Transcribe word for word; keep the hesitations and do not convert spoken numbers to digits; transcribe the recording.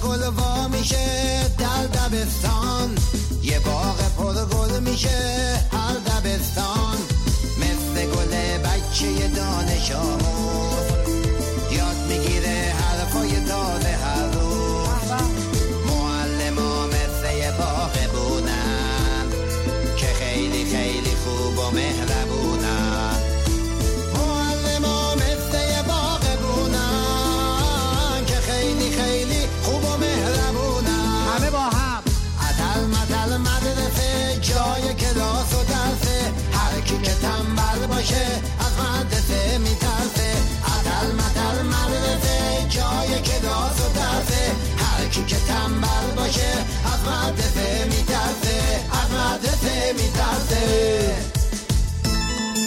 گل وا میشه در دبستان، یه باغ پر گل میشه هر دبستان، مثل گل بچه دانش آموز